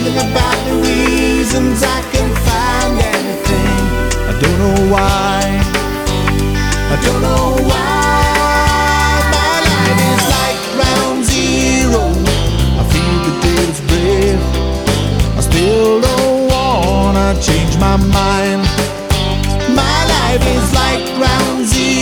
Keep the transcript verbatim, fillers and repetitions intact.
thinking about the reasons I can find anything. I don't know why, I don't know why. My life is like ground zero. I feel the devil's breath. I still don't wanna change my mind. My life is like ground zero.